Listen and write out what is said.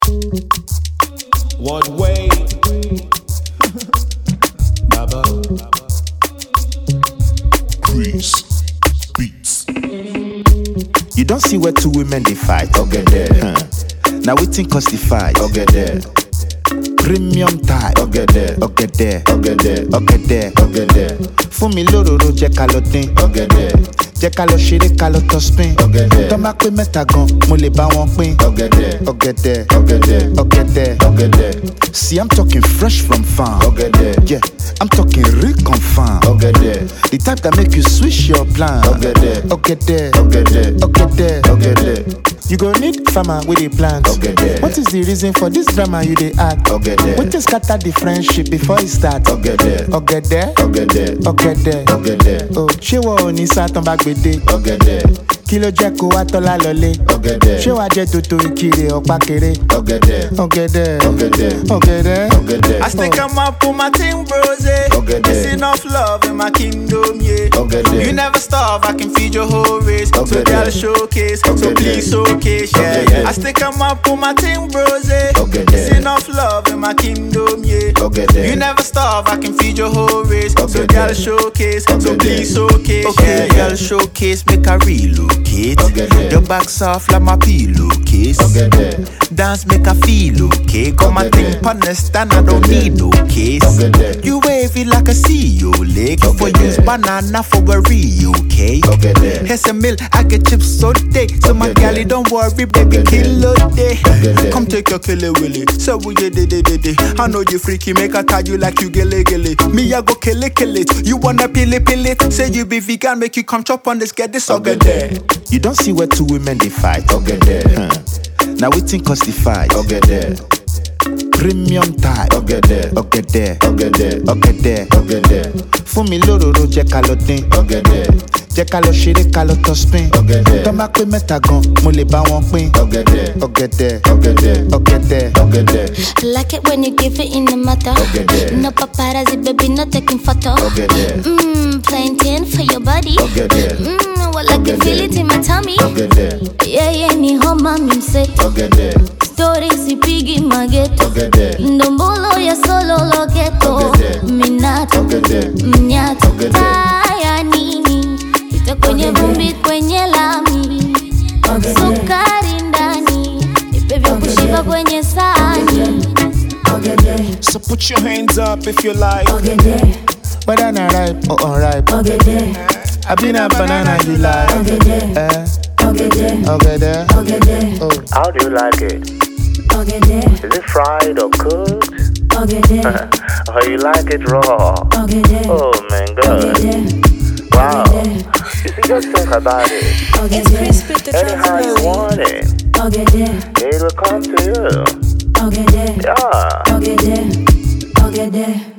What way? Baba. Grease beats. You don't see where two women they fight. Okay there. Now we think cause the fight. Okay there. Premium type. Okay there. Okay there. Okay there. Okay there. Okay there. Fún mi lóróró jẹ́ ká lọ dín. Okay there. Jẹ́ ká lọ ṣeré ká lọ tọ́ spin. Okay there. Tọ́ bá pé mẹ́ta gan, mo lè bá wọn pín. Okay there. Okay there. Okay there. Okay there. Okay there. See, I'm talking fresh from farm. Okay there. Yeah, I'm talking real confirm. Okay there. The type that make you switch your plan. Okay there. Okay there. Okay there. Okay there. Okay there. You go need farmer with a plant. Okay there. What is the reason for this drama you dey act? Okay there. What is scatter the friendship before it start? Okay there. Okay there. Okay there. Okay there. Okay there. Oh, ṣé wọ́n ò ní sátán bá gbèdé? Okay there. Kí ló jẹ́ kó wá tọ́lá lọlé? Okay there. Ṣé wàá jẹ́ tòtò ìkirè ọ̀pá kéré? Okay there. Okay there. Okay there. Okay there. Okay there. I stick 'em up for my team, bros, eh? Okay, It's there. enough love in my kingdom, yeah. Okay, there. You never starve, I can feed your whole race. Okay, So gotta there. showcase, Okay, so please there. showcase, yeah. Okay, there. I stick 'em up for my team, bros, eh? Okay, It's there. enough love in my kingdom, yeah. Okay, there. You never starve, I can feed your whole race. Okay, So there. gotta showcase, Okay, so please there. showcase, Okay, yeah. girl, showcase, make a relocate. Okay, there. Your back soft like my pillowcase. Okay there. Dance make a feel okay. Come Okay, and think there. understand, I don't Okay, need no case. Okay, there. You wave it like a CEO lake. Okay, For use there. banana for a Rio cake. Okay, there. Here's a meal, I get chips so day. So my Okay, galley there. don't worry, baby, Okay, kill a day. Okay, there. Come take your killy willy. So we de. I know you freaky, make I tell you like you gilly. Me I go kill it. You wanna peel it. Say you be vegan, make you come chop on this, get this Okay, okay there. You don't see where two women they fight. Okay there. Now we think cause the fight. Okay there. Premium type. Okay there. Okay there. Okay there. Okay there. Okay there. Fún mi lóróró jẹ́ ká lọ dín. Okay there. Jẹ́ ká lọ ṣeré ká lọ tọ́ spin. Okay there. Tọ́ bá pé mẹ́ta gan, mo lè bá wọn pín. Okay there. Okay there. Okay there. Okay there. Okay there. I like it when you give it in the matter. Okay, there. No paparazzi, baby, no taking photo. Okay there. Playing 10 for your body. Okay there. Well, I can Okay, feel there. it in my tummy. Okay there. Yeah, ni homa mimseto. Okay there. Stories sipigi mageto. Okay there. Ndombolo ya solo loketo. Okay, there. Minato. Okay there. Mnyato. Okay, there. Taya nini. Pita kwenye vumbi kwenye lami. Sukari ndani. Ipe vya kushiba kwenye sahani. So put your hands up if you like. Whether na ripe or unripe. I been a banana you like. Okay there. Oh. How do you like it? Is it fried or cooked? Or you like it raw? Oh man, God. Wow. You see, just think about it. It's crispy to Anyhow you want it, it will come to you. Yeah.